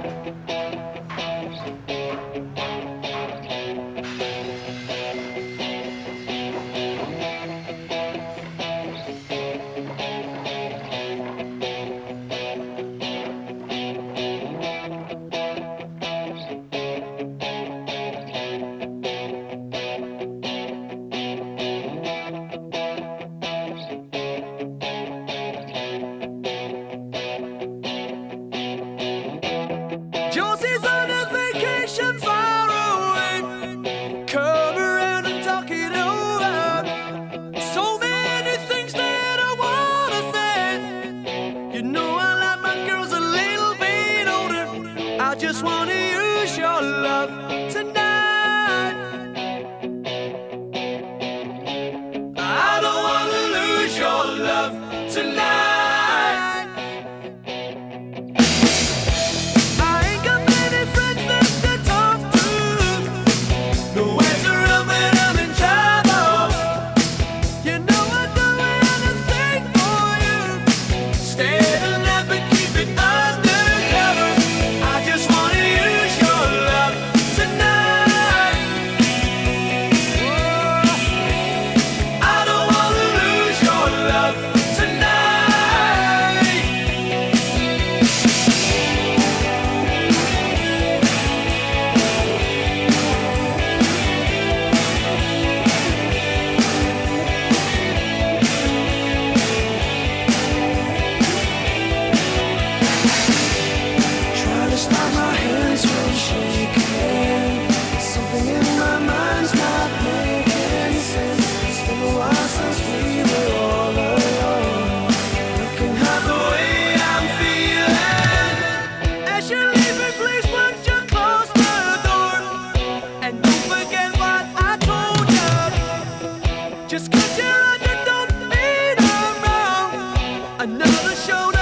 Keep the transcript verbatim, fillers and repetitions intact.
Josie's on a vacation far away. Come around and talk it over. So many things that I wanna say. You know I like my girls a little bit older. I just wanna use your love tonight. I don't wanna lose your love tonight. Just 'cause you're on, you don't mean I'm wrong. Another show.